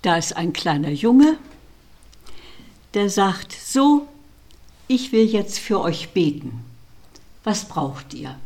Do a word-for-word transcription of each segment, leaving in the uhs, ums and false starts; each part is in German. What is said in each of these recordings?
Da ist ein kleiner Junge, der sagt, so, ich will jetzt für euch beten. Was braucht ihr?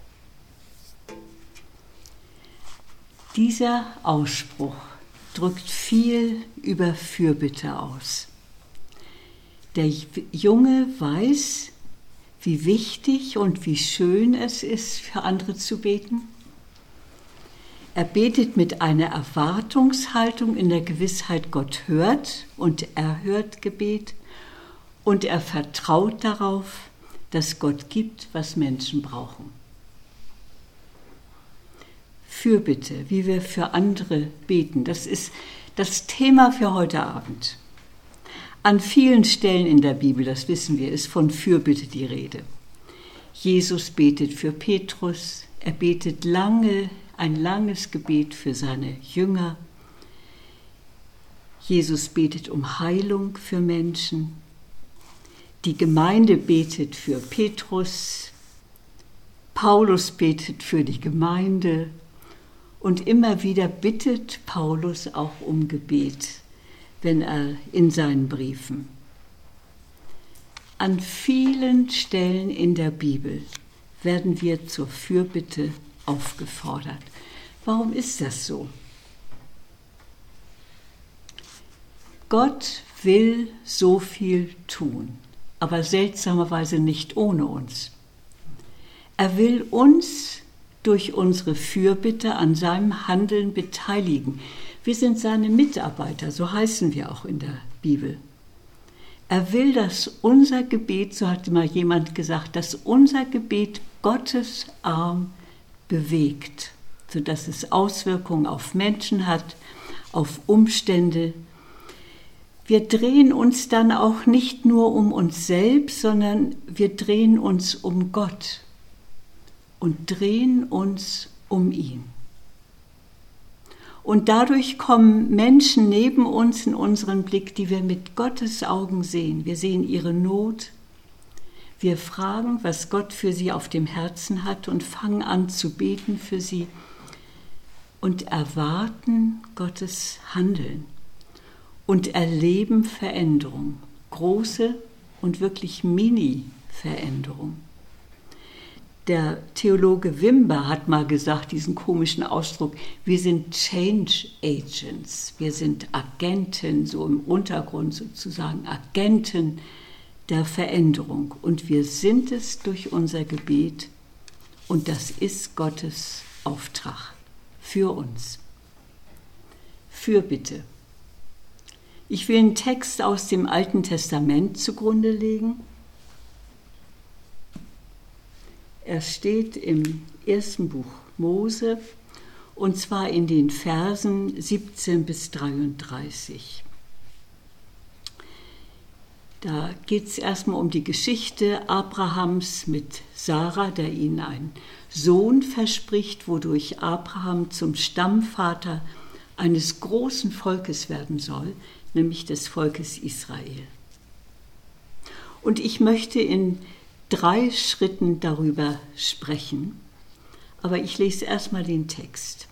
Dieser Ausspruch drückt viel über Fürbitte aus. Der Junge weiß, wie wichtig und wie schön es ist, für andere zu beten. Er betet mit einer Erwartungshaltung in der Gewissheit, Gott hört und erhört Gebet und er vertraut darauf, dass Gott gibt, was Menschen brauchen. Fürbitte, wie wir für andere beten, das ist das Thema für heute Abend. An vielen Stellen in der Bibel, das wissen wir, ist von Fürbitte die Rede. Jesus betet für Petrus, er betet lange, ein langes Gebet für seine Jünger. Jesus betet um Heilung für Menschen. Die Gemeinde betet für Petrus. Paulus betet für die Gemeinde. Und immer wieder bittet Paulus auch um Gebet, wenn er in seinen Briefen. An vielen Stellen in der Bibel werden wir zur Fürbitte aufgefordert. Warum ist das so? Gott will so viel tun, aber seltsamerweise nicht ohne uns. Er will uns durch unsere Fürbitte an seinem Handeln beteiligen. Wir sind seine Mitarbeiter, so heißen wir auch in der Bibel. Er will, dass unser Gebet, so hat mal jemand gesagt, dass unser Gebet Gottes Arm bewegt, sodass es Auswirkungen auf Menschen hat, auf Umstände. Wir drehen uns dann auch nicht nur um uns selbst, sondern wir drehen uns um Gott und drehen uns um ihn. Und dadurch kommen Menschen neben uns in unseren Blick, die wir mit Gottes Augen sehen. Wir sehen ihre Not. Wir fragen, was Gott für sie auf dem Herzen hat und fangen an zu beten für sie und erwarten Gottes Handeln und erleben Veränderung, große und wirklich Mini-Veränderung. Der Theologe Wimber hat mal gesagt, diesen komischen Ausdruck, wir sind Change Agents, wir sind Agenten, so im Untergrund sozusagen, Agenten der Veränderung. Und wir sind es durch unser Gebet und das ist Gottes Auftrag für uns. Fürbitte. Ich will einen Text aus dem Alten Testament zugrunde legen. Er steht im ersten Buch Mose und zwar in den Versen siebzehn bis dreiunddreißig. Da geht es erstmal um die Geschichte Abrahams mit Sarah, der ihnen einen Sohn verspricht, wodurch Abraham zum Stammvater eines großen Volkes werden soll, nämlich des Volkes Israel. Und ich möchte in drei Schritten darüber sprechen, aber ich lese erstmal den Text.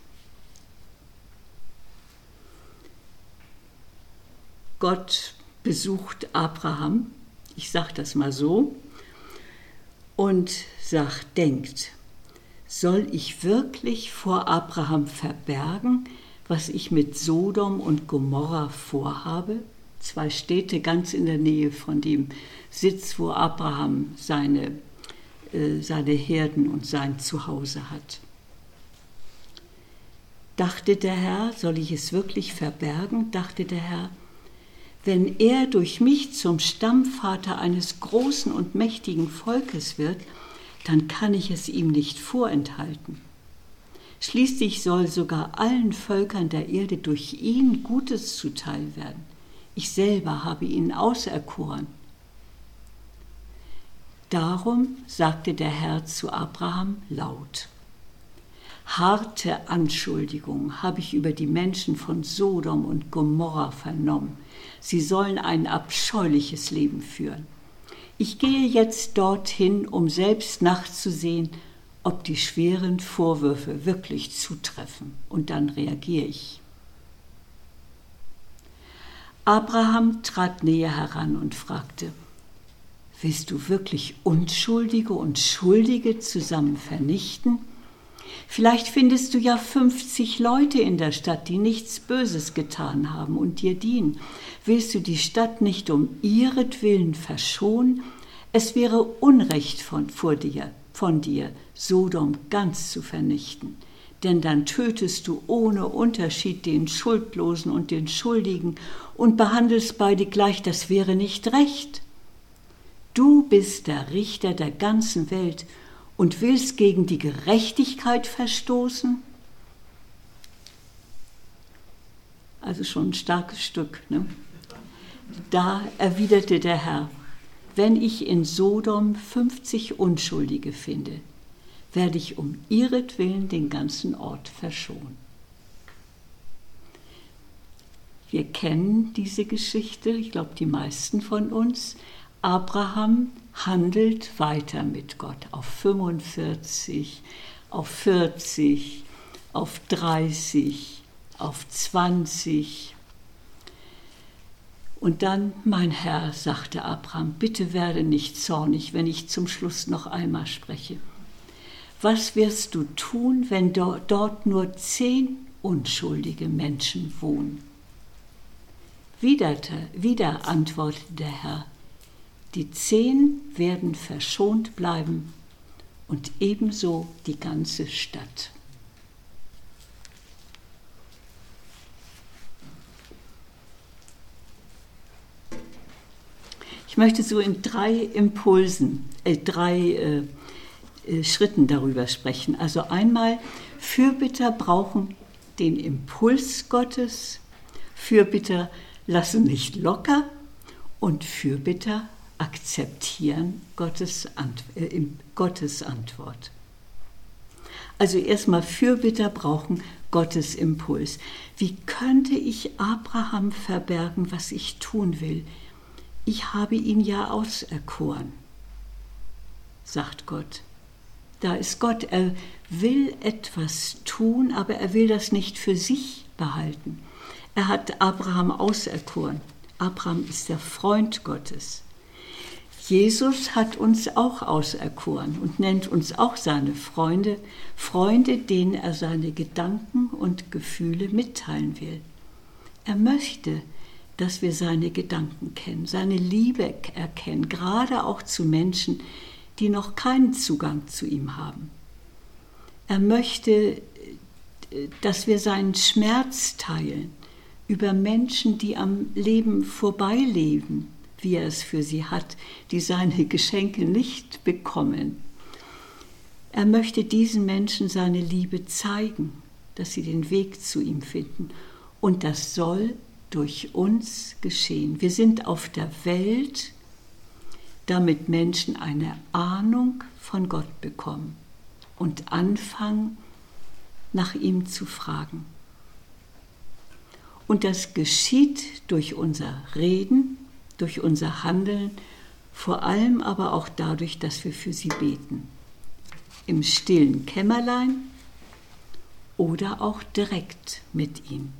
Gott besucht Abraham, ich sage das mal so, und sagt, denkt, soll ich wirklich vor Abraham verbergen, was ich mit Sodom und Gomorra vorhabe? Zwei Städte ganz in der Nähe von dem Sitz, wo Abraham seine, äh, seine Herden und sein Zuhause hat. Dachte der Herr, soll ich es wirklich verbergen? Dachte der Herr, wenn er durch mich zum Stammvater eines großen und mächtigen Volkes wird, dann kann ich es ihm nicht vorenthalten. Schließlich soll sogar allen Völkern der Erde durch ihn Gutes zuteil werden. Ich selber habe ihn auserkoren. Darum sagte der Herr zu Abraham laut: Harte Anschuldigungen habe ich über die Menschen von Sodom und Gomorra vernommen. Sie sollen ein abscheuliches Leben führen. Ich gehe jetzt dorthin, um selbst nachzusehen, ob die schweren Vorwürfe wirklich zutreffen. Und dann reagiere ich. Abraham trat näher heran und fragte: Willst du wirklich Unschuldige und Schuldige zusammen vernichten? Vielleicht findest du ja fünfzig Leute in der Stadt, die nichts Böses getan haben und dir dienen. Willst du die Stadt nicht um ihretwillen verschonen? Es wäre Unrecht von, vor dir, von dir, Sodom ganz zu vernichten. Denn dann tötest du ohne Unterschied den Schuldlosen und den Schuldigen und behandelst beide gleich, das wäre nicht recht. Du bist der Richter der ganzen Welt und willst gegen die Gerechtigkeit verstoßen? Also schon ein starkes Stück, ne? Da erwiderte der Herr: Wenn ich in Sodom fünfzig Unschuldige finde, werde ich um ihretwillen den ganzen Ort verschonen. Wir kennen diese Geschichte, ich glaube die meisten von uns. Abraham handelt weiter mit Gott auf fünfundvierzig, auf vierzig, auf dreißig, auf zwanzig. Und dann: Mein Herr, sagte Abraham, bitte werde nicht zornig, wenn ich zum Schluss noch einmal spreche. Was wirst du tun, wenn dort nur zehn unschuldige Menschen wohnen? Wieder, wieder antwortete der Herr: Die zehn werden verschont bleiben und ebenso die ganze Stadt. Ich möchte so in drei Impulsen, äh, drei äh, äh, Schritten darüber sprechen. Also einmal, Fürbitter brauchen den Impuls Gottes, Fürbitter lassen nicht locker und Fürbitter akzeptieren Gottes, Ant- äh, Gottes Antwort. Also erstmal, Fürbitter brauchen Gottes Impuls. Wie könnte ich Abraham verbergen, was ich tun will? Ich habe ihn ja auserkoren, sagt Gott. Da ist Gott, er will etwas tun, aber er will das nicht für sich behalten. Er hat Abraham auserkoren. Abraham ist der Freund Gottes. Jesus hat uns auch auserkoren und nennt uns auch seine Freunde, Freunde, denen er seine Gedanken und Gefühle mitteilen will. Er möchte, dass wir seine Gedanken kennen, seine Liebe erkennen, gerade auch zu Menschen, die noch keinen Zugang zu ihm haben. Er möchte, dass wir seinen Schmerz teilen über Menschen, die am Leben vorbeileben, wie er es für sie hat, die seine Geschenke nicht bekommen. Er möchte diesen Menschen seine Liebe zeigen, dass sie den Weg zu ihm finden. Und das soll durch uns geschehen. Wir sind auf der Welt, damit Menschen eine Ahnung von Gott bekommen und anfangen, nach ihm zu fragen. Und das geschieht durch unser Reden, durch unser Handeln, vor allem aber auch dadurch, dass wir für sie beten. Im stillen Kämmerlein oder auch direkt mit ihm.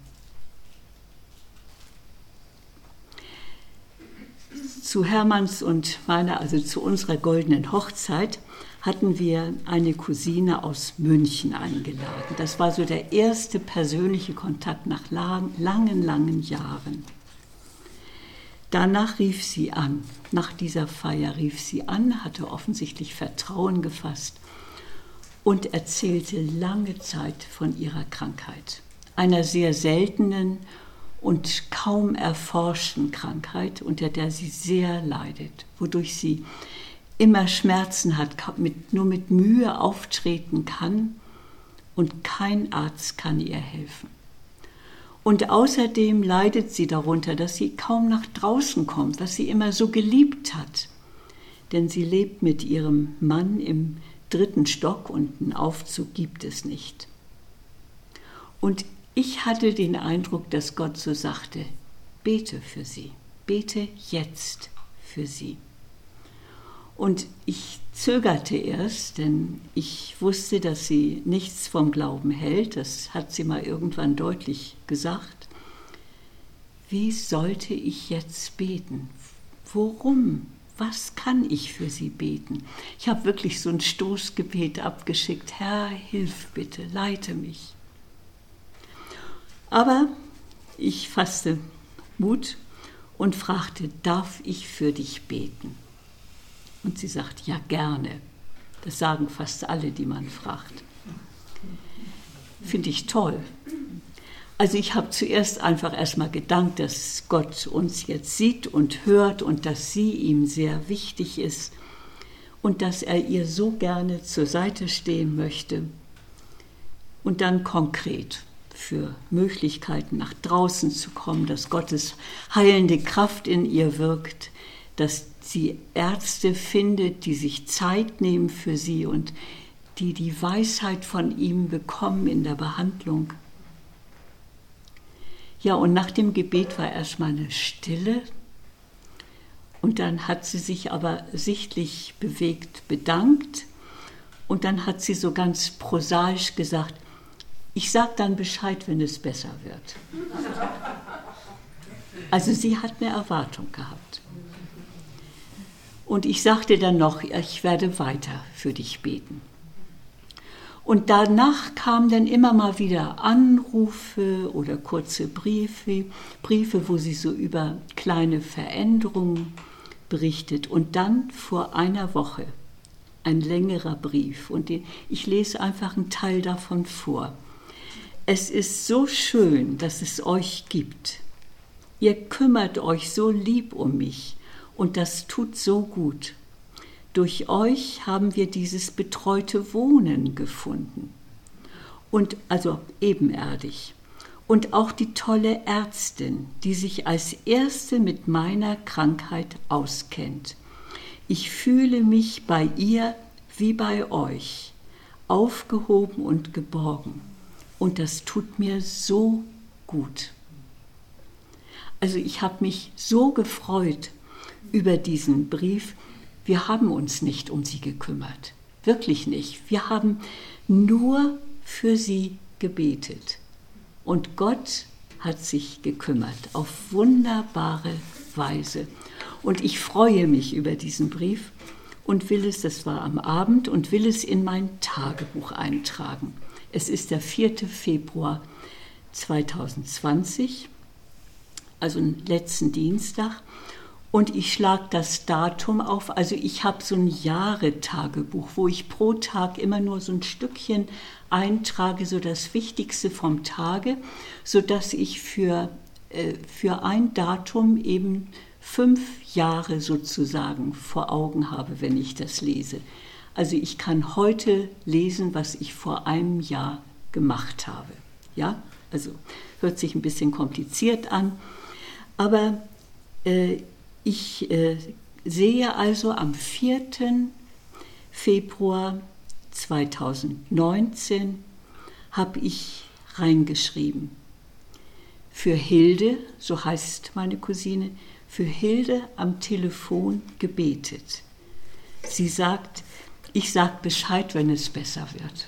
Zu Hermanns und meiner, also zu unserer goldenen Hochzeit, hatten wir eine Cousine aus München eingeladen. Das war so der erste persönliche Kontakt nach lang, langen, langen Jahren. Danach rief sie an. Nach dieser Feier rief sie an, hatte offensichtlich Vertrauen gefasst und erzählte lange Zeit von ihrer Krankheit. Einer sehr seltenen und kaum erforschten Krankheit, unter der sie sehr leidet, wodurch sie immer Schmerzen hat, mit, nur mit Mühe auftreten kann und kein Arzt kann ihr helfen. Und außerdem leidet sie darunter, dass sie kaum nach draußen kommt, was sie immer so geliebt hat. Denn sie lebt mit ihrem Mann im dritten Stock und einen Aufzug gibt es nicht. Und ich hatte den Eindruck, dass Gott so sagte: Bete für sie, bete jetzt für sie. Und ich zögerte erst, denn ich wusste, dass sie nichts vom Glauben hält. Das hat sie mal irgendwann deutlich gesagt. wie sollte ich jetzt beten? Worum? Was kann ich für sie beten? Ich habe wirklich so ein Stoßgebet abgeschickt. Herr, hilf bitte, leite mich. Aber ich fasste Mut und fragte, darf ich für dich beten? Und sie sagt, ja, gerne. Das sagen fast alle, die man fragt. Finde ich toll. Also ich habe zuerst einfach erstmal gedankt, dass Gott uns jetzt sieht und hört und dass sie ihm sehr wichtig ist und dass er ihr so gerne zur Seite stehen möchte. Und dann konkret für Möglichkeiten nach draußen zu kommen, dass Gottes heilende Kraft in ihr wirkt, dass sie Ärzte findet, die sich Zeit nehmen für sie und die die Weisheit von ihm bekommen in der Behandlung. Ja, und nach dem Gebet war erstmal eine Stille und dann hat sie sich aber sichtlich bewegt bedankt und dann hat sie so ganz prosaisch gesagt, ich sage dann Bescheid, wenn es besser wird. Also sie hat eine Erwartung gehabt. Und ich sagte dann noch, ich werde weiter für dich beten. Und danach kamen dann immer mal wieder Anrufe oder kurze Briefe, Briefe, wo sie so über kleine Veränderungen berichtet. Und dann vor einer Woche ein längerer Brief. Und ich lese einfach einen Teil davon vor. Es ist so schön, dass es euch gibt. Ihr kümmert euch so lieb um mich und das tut so gut. Durch euch haben wir dieses betreute Wohnen gefunden. Und also ebenerdig. Und auch die tolle Ärztin, die sich als erste mit meiner Krankheit auskennt. Ich fühle mich bei ihr wie bei euch, aufgehoben und geborgen. Und das tut mir so gut. Also ich habe mich so gefreut über diesen Brief. Wir haben uns nicht um sie gekümmert, wirklich nicht. Wir haben nur für sie gebetet. Und Gott hat sich gekümmert auf wunderbare Weise. Und ich freue mich über diesen Brief und will es, das war am Abend, und will es in mein Tagebuch eintragen. Es ist der vierte Februar zweitausendzwanzig, also letzten Dienstag. Und ich schlage das Datum auf, also ich habe so ein Jahretagebuch, wo ich pro Tag immer nur so ein Stückchen eintrage, so das Wichtigste vom Tage, sodass ich für, äh, für ein Datum eben fünf Jahre sozusagen vor Augen habe, wenn ich das lese. Also ich kann heute lesen, was ich vor einem Jahr gemacht habe. Ja, also hört sich ein bisschen kompliziert an, aber äh, ich äh, sehe also am vierten Februar zweitausendneunzehn habe ich reingeschrieben. Für Hilde, so heißt meine Cousine, für Hilde am Telefon gebetet. Sie sagt, ich sage Bescheid, wenn es besser wird.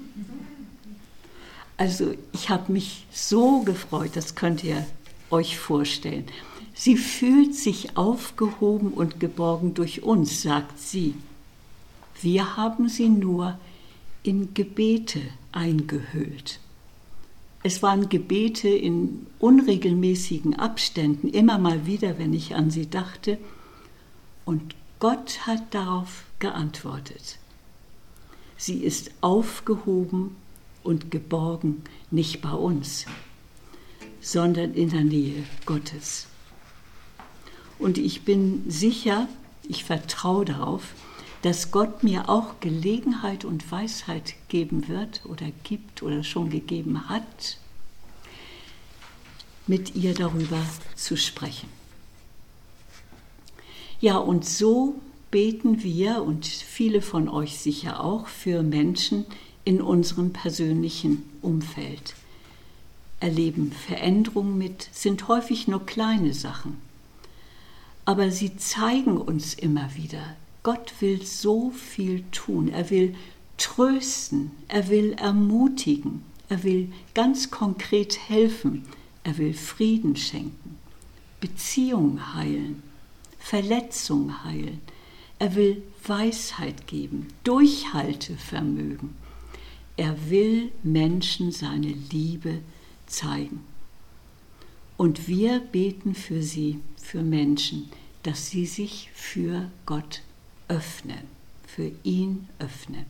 Also ich habe mich so gefreut, das könnt ihr euch vorstellen. Sie fühlt sich aufgehoben und geborgen durch uns, sagt sie. Wir haben sie nur in Gebete eingehüllt. Es waren Gebete in unregelmäßigen Abständen, immer mal wieder, wenn ich an sie dachte. Und Gott hat darauf geantwortet. Sie ist aufgehoben und geborgen, nicht bei uns, sondern in der Nähe Gottes. Und ich bin sicher, ich vertraue darauf, dass Gott mir auch Gelegenheit und Weisheit geben wird oder gibt oder schon gegeben hat, mit ihr darüber zu sprechen. Ja, und so beten wir und viele von euch sicher auch für Menschen in unserem persönlichen Umfeld. Erleben Veränderungen mit, sind häufig nur kleine Sachen. Aber sie zeigen uns immer wieder, Gott will so viel tun. Er will trösten, er will ermutigen, er will ganz konkret helfen, er will Frieden schenken. Beziehungen heilen, Verletzungen heilen. Er will Weisheit geben, Durchhaltevermögen. Er will Menschen seine Liebe zeigen. Und wir beten für sie, für Menschen, dass sie sich für Gott öffnen, für ihn öffnen.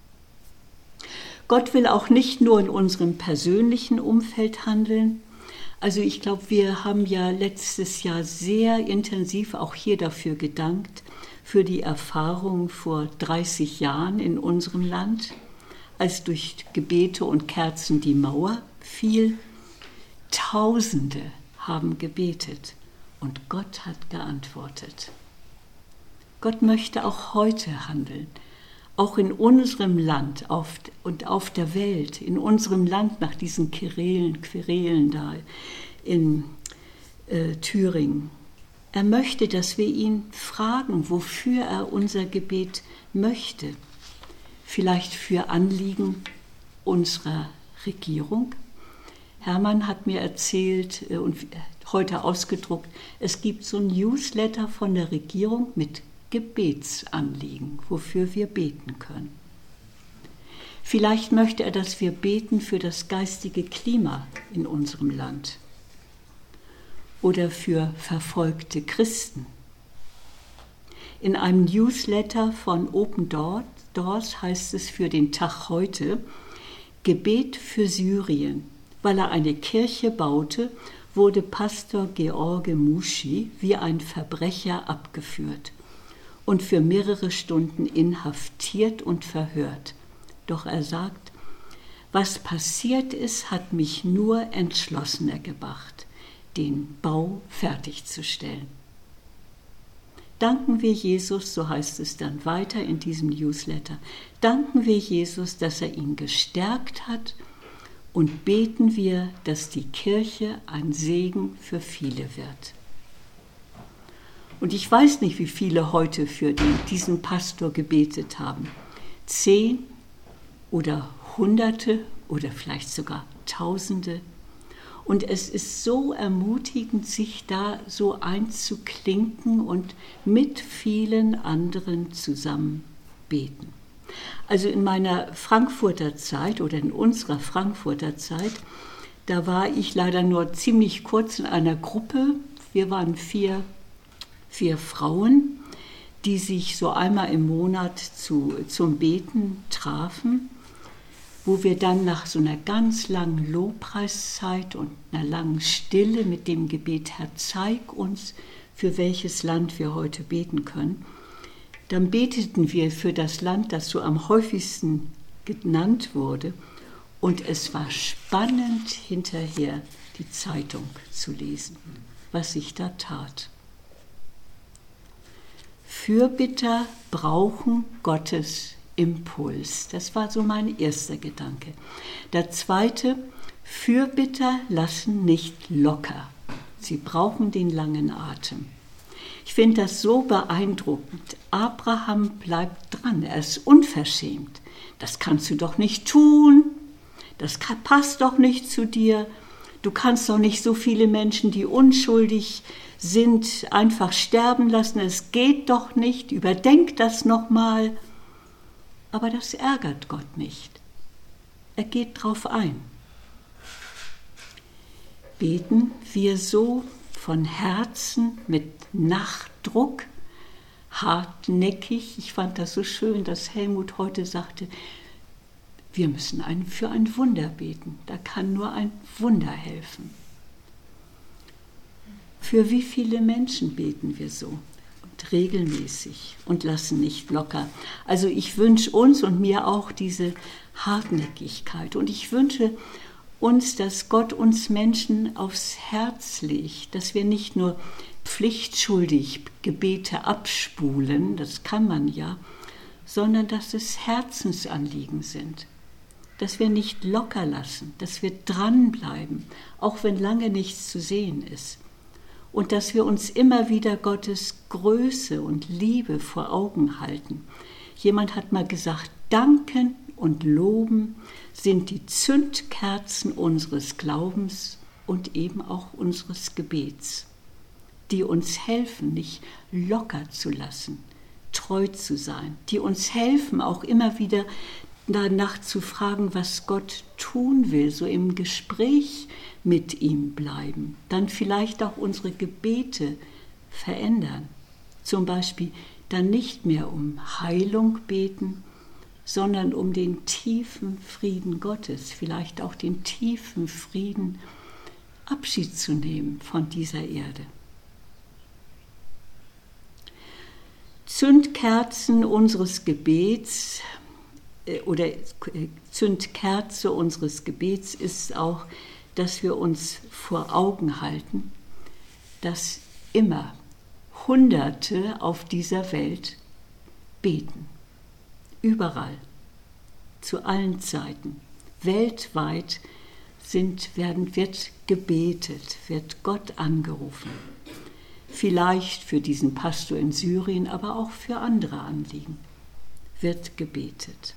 Gott will auch nicht nur in unserem persönlichen Umfeld handeln. Also ich glaube, wir haben ja letztes Jahr sehr intensiv auch hier dafür gedankt, für die Erfahrung vor dreißig Jahren in unserem Land, als durch Gebete und Kerzen die Mauer fiel. Tausende haben gebetet und Gott hat geantwortet. Gott möchte auch heute handeln, auch in unserem Land auf, und auf der Welt, in unserem Land nach diesen Querelen, Querelen da in äh, Thüringen. Er möchte, dass wir ihn fragen, wofür er unser Gebet möchte. Vielleicht für Anliegen unserer Regierung. Hermann hat mir erzählt und heute ausgedruckt, es gibt so ein Newsletter von der Regierung mit Gebetsanliegen, wofür wir beten können. Vielleicht möchte er, dass wir beten für das geistige Klima in unserem Land oder für verfolgte Christen. In einem Newsletter von Open Doors heißt es für den Tag heute, Gebet für Syrien. Weil er eine Kirche baute, wurde Pastor George Muschi wie ein Verbrecher abgeführt und für mehrere Stunden inhaftiert und verhört. Doch er sagt, was passiert ist, hat mich nur entschlossener gemacht, den Bau fertigzustellen. Danken wir Jesus, so heißt es dann weiter in diesem Newsletter, danken wir Jesus, dass er ihn gestärkt hat und beten wir, dass die Kirche ein Segen für viele wird. Und ich weiß nicht, wie viele heute für den, diesen Pastor gebetet haben. Zehn oder Hunderte oder vielleicht sogar Tausende. Und es ist so ermutigend, sich da so einzuklinken und mit vielen anderen zusammen beten. Also in meiner Frankfurter Zeit oder in unserer Frankfurter Zeit, da war ich leider nur ziemlich kurz in einer Gruppe. Wir waren vier, vier Frauen, die sich so einmal im Monat zu, zum Beten trafen, wo wir dann nach so einer ganz langen Lobpreiszeit und einer langen Stille mit dem Gebet, Herr, zeig uns, für welches Land wir heute beten können, dann beteten wir für das Land, das so am häufigsten genannt wurde. Und es war spannend, hinterher die Zeitung zu lesen, was sich da tat. Fürbitter brauchen Gottes Impuls. Das war so mein erster Gedanke. Der zweite, Fürbitter lassen nicht locker. Sie brauchen den langen Atem. Ich finde das so beeindruckend. Abraham bleibt dran, er ist unverschämt. Das kannst du doch nicht tun, das passt doch nicht zu dir. Du kannst doch nicht so viele Menschen, die unschuldig sind, einfach sterben lassen. Es geht doch nicht, überdenk das nochmal. Aber das ärgert Gott nicht. Er geht drauf ein. Beten wir so von Herzen mit Nachdruck, hartnäckig. Ich fand das so schön, dass Helmut heute sagte, wir müssen ein, für ein Wunder beten. Da kann nur ein Wunder helfen. Für wie viele Menschen beten wir so? Und regelmäßig und lassen nicht locker. Also ich wünsche uns und mir auch diese Hartnäckigkeit. Und ich wünsche uns, dass Gott uns Menschen aufs Herz legt, dass wir nicht nur pflichtschuldig Gebete abspulen, das kann man ja, sondern dass es Herzensanliegen sind, dass wir nicht locker lassen, dass wir dranbleiben, auch wenn lange nichts zu sehen ist, und dass wir uns immer wieder Gottes Größe und Liebe vor Augen halten. Jemand hat mal gesagt, danken und loben sind die Zündkerzen unseres Glaubens und eben auch unseres Gebets. die uns helfen, nicht locker zu lassen, treu zu sein, die uns helfen, auch immer wieder danach zu fragen, was Gott tun will, so im Gespräch mit ihm bleiben, dann vielleicht auch unsere Gebete verändern. Zum Beispiel dann nicht mehr um Heilung beten, sondern um den tiefen Frieden Gottes, vielleicht auch den tiefen Frieden, Abschied zu nehmen von dieser Erde. Zündkerzen unseres Gebets oder Zündkerze unseres Gebets ist auch, dass wir uns vor Augen halten, dass immer Hunderte auf dieser Welt beten. Überall, zu allen Zeiten, weltweit sind, werden, wird gebetet, wird Gott angerufen. Vielleicht für diesen Pastor in Syrien, aber auch für andere Anliegen wird gebetet.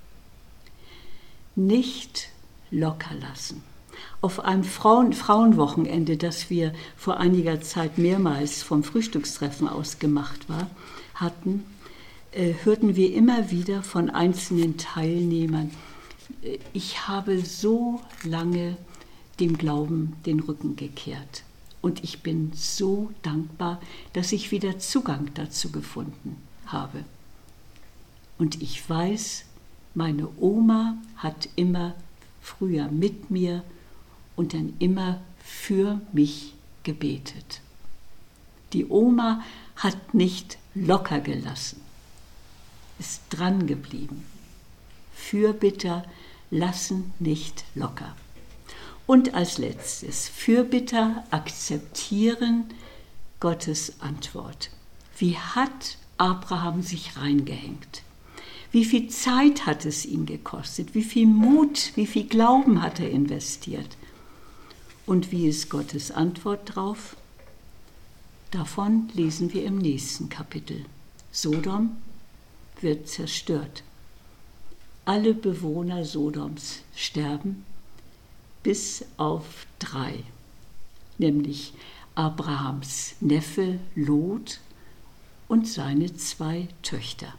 Nicht locker lassen. Auf einem Frauen- Frauenwochenende, das wir vor einiger Zeit mehrmals vom Frühstückstreffen aus gemacht war, hatten, äh, hörten wir immer wieder von einzelnen Teilnehmern, äh, ich habe so lange dem Glauben den Rücken gekehrt und ich bin so dankbar, dass ich wieder Zugang dazu gefunden habe. Und ich weiß, meine Oma hat immer früher mit mir und dann immer für mich gebetet. Die Oma hat nicht locker gelassen, ist dran geblieben. Fürbitter lassen nicht locker. Und als letztes, Fürbitter akzeptieren Gottes Antwort. Wie hat Abraham sich reingehängt? Wie viel Zeit hat es ihn gekostet? Wie viel Mut, wie viel Glauben hat er investiert? Und wie ist Gottes Antwort drauf? Davon lesen wir im nächsten Kapitel. Sodom wird zerstört. Alle Bewohner Sodoms sterben, bis auf drei, nämlich Abrahams Neffe Lot und seine zwei Töchter.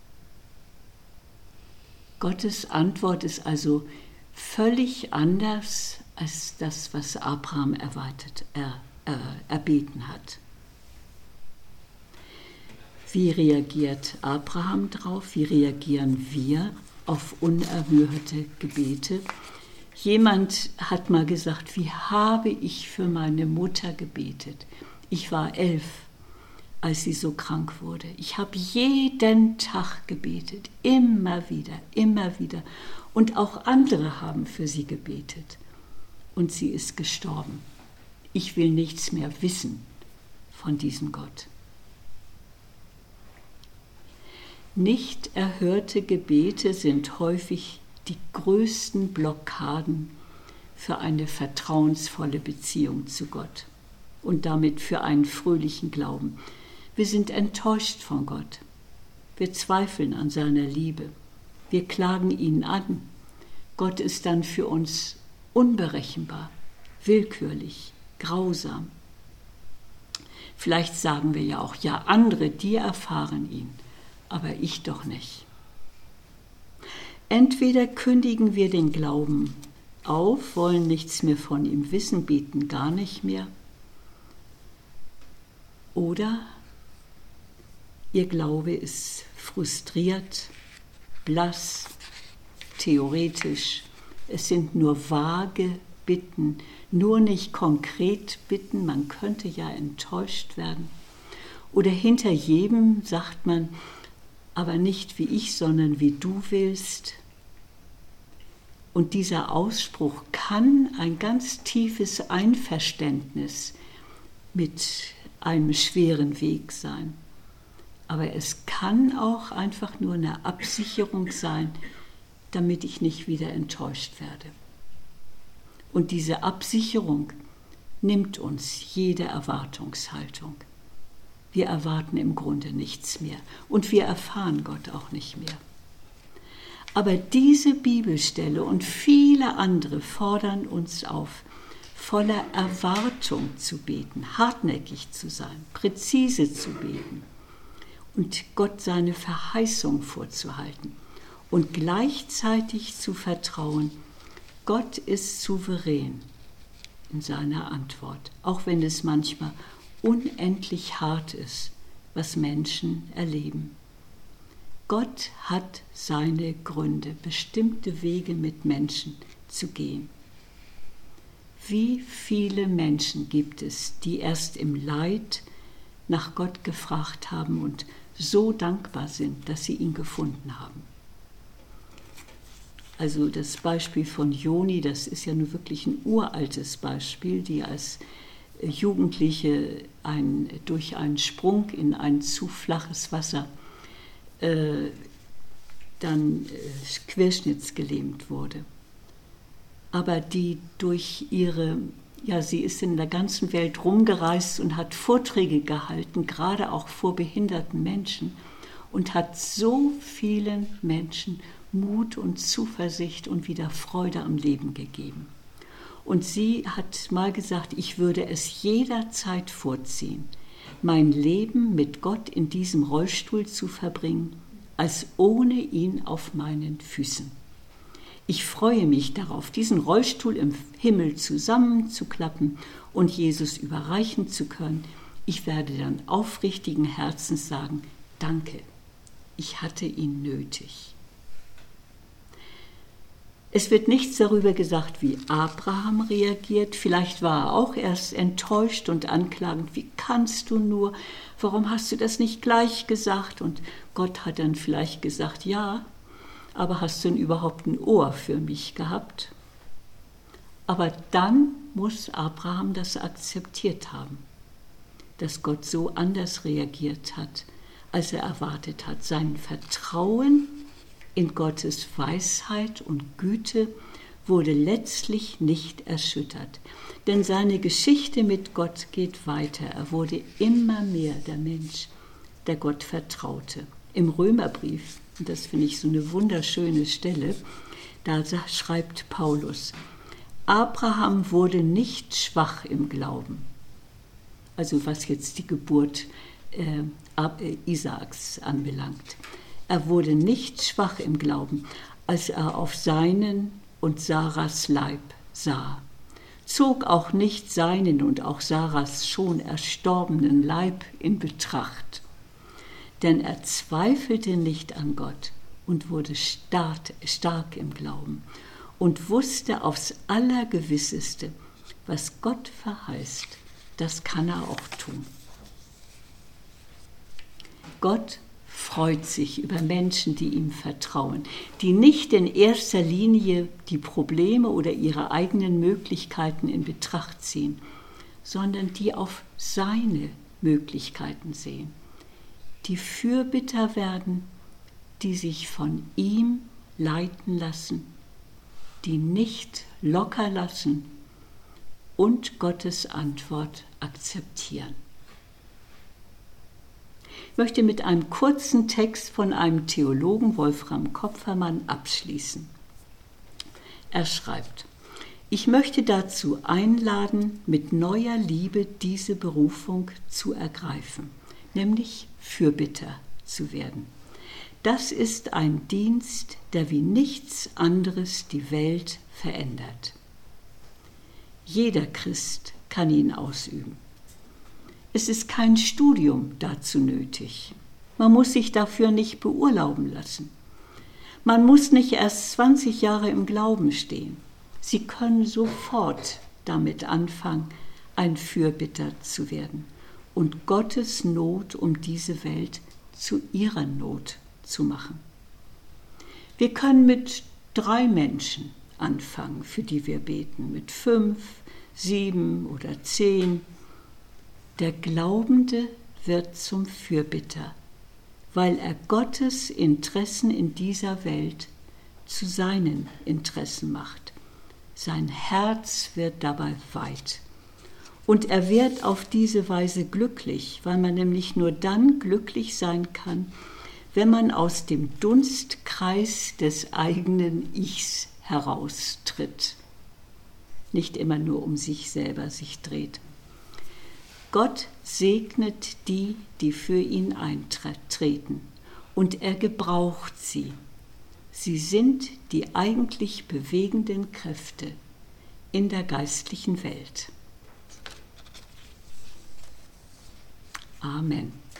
Gottes Antwort ist also völlig anders als das, was Abraham erwartet, er, er, erbeten hat. Wie reagiert Abraham drauf? Wie reagieren wir auf unerhörte Gebete? Jemand hat mal gesagt, wie habe ich für meine Mutter gebetet? Ich war elf, als sie so krank wurde. Ich habe jeden Tag gebetet, immer wieder, immer wieder. Und auch andere haben für sie gebetet. Und sie ist gestorben. Ich will nichts mehr wissen von diesem Gott. Nicht erhörte Gebete sind häufig die größten Blockaden für eine vertrauensvolle Beziehung zu Gott und damit für einen fröhlichen Glauben. Wir sind enttäuscht von Gott. Wir zweifeln an seiner Liebe. Wir klagen ihn an. Gott ist dann für uns unberechenbar, willkürlich, grausam. Vielleicht sagen wir ja auch, ja, andere, die erfahren ihn, aber ich doch nicht. Entweder kündigen wir den Glauben auf, wollen nichts mehr von ihm wissen, beten gar nicht mehr, oder ihr Glaube ist frustriert, blass, theoretisch. Es sind nur vage Bitten, nur nicht konkret Bitten. Man könnte ja enttäuscht werden. Oder hinter jedem sagt man, aber nicht wie ich, sondern wie du willst. Und dieser Ausspruch kann ein ganz tiefes Einverständnis mit einem schweren Weg sein. Aber es kann auch einfach nur eine Absicherung sein, damit ich nicht wieder enttäuscht werde. Und diese Absicherung nimmt uns jede Erwartungshaltung. Wir erwarten im Grunde nichts mehr und wir erfahren Gott auch nicht mehr. Aber diese Bibelstelle und viele andere fordern uns auf, voller Erwartung zu beten, hartnäckig zu sein, präzise zu beten und Gott seine Verheißung vorzuhalten und gleichzeitig zu vertrauen, Gott ist souverän in seiner Antwort, auch wenn es manchmal unendlich hart ist, was Menschen erleben. Gott hat seine Gründe, bestimmte Wege mit Menschen zu gehen. Wie viele Menschen gibt es, die erst im Leid nach Gott gefragt haben und so dankbar sind, dass sie ihn gefunden haben. Also das Beispiel von Joni, das ist ja nun wirklich ein uraltes Beispiel, die als Jugendliche ein, durch einen Sprung in ein zu flaches Wasser äh, dann äh, querschnittsgelähmt wurde. Aber die durch ihre, ja, sie ist in der ganzen Welt rumgereist und hat Vorträge gehalten, gerade auch vor behinderten Menschen, und hat so vielen Menschen Mut und Zuversicht und wieder Freude am Leben gegeben. Und sie hat mal gesagt, ich würde es jederzeit vorziehen, mein Leben mit Gott in diesem Rollstuhl zu verbringen, als ohne ihn auf meinen Füßen. Ich freue mich darauf, diesen Rollstuhl im Himmel zusammenzuklappen und Jesus überreichen zu können. Ich werde dann aufrichtigen Herzens sagen, danke, ich hatte ihn nötig. Es wird nichts darüber gesagt, wie Abraham reagiert. Vielleicht war er auch erst enttäuscht und anklagend. Wie kannst du nur? Warum hast du das nicht gleich gesagt? Und Gott hat dann vielleicht gesagt, ja, aber hast du denn überhaupt ein Ohr für mich gehabt? Aber dann muss Abraham das akzeptiert haben, dass Gott so anders reagiert hat, als er erwartet hat. Sein Vertrauen in Gottes Weisheit und Güte wurde letztlich nicht erschüttert. Denn seine Geschichte mit Gott geht weiter. Er wurde immer mehr der Mensch, der Gott vertraute. Im Römerbrief, und das finde ich so eine wunderschöne Stelle, da schreibt Paulus, Abraham wurde nicht schwach im Glauben. Also was jetzt die Geburt äh, Isaaks anbelangt. Er wurde nicht schwach im Glauben, als er auf seinen und Sarahs Leib sah, zog auch nicht seinen und auch Sarahs schon erstorbenen Leib in Betracht. Denn er zweifelte nicht an Gott und wurde stark, stark im Glauben und wusste aufs Allergewisseste, was Gott verheißt, das kann er auch tun. Gott freut sich über Menschen, die ihm vertrauen, die nicht in erster Linie die Probleme oder ihre eigenen Möglichkeiten in Betracht ziehen, sondern die auf seine Möglichkeiten sehen, die Fürbitter werden, die sich von ihm leiten lassen, die nicht locker lassen und Gottes Antwort akzeptieren. Ich möchte mit einem kurzen Text von einem Theologen, Wolfram Kopfermann, abschließen. Er schreibt, ich möchte dazu einladen, mit neuer Liebe diese Berufung zu ergreifen, nämlich Fürbitter zu werden. Das ist ein Dienst, der wie nichts anderes die Welt verändert. Jeder Christ kann ihn ausüben. Es ist kein Studium dazu nötig. Man muss sich dafür nicht beurlauben lassen. Man muss nicht erst zwanzig Jahre im Glauben stehen. Sie können sofort damit anfangen, ein Fürbitter zu werden und Gottes Not um diese Welt zu ihrer Not zu machen. Wir können mit drei Menschen anfangen, für die wir beten, mit fünf, sieben oder zehn. Der Glaubende wird zum Fürbitter, weil er Gottes Interessen in dieser Welt zu seinen Interessen macht. Sein Herz wird dabei weit. Und er wird auf diese Weise glücklich, weil man nämlich nur dann glücklich sein kann, wenn man aus dem Dunstkreis des eigenen Ichs heraustritt. nicht immer nur um sich selber sich dreht. Gott segnet die, die für ihn eintreten, und er gebraucht sie. Sie sind die eigentlich bewegenden Kräfte in der geistlichen Welt. Amen.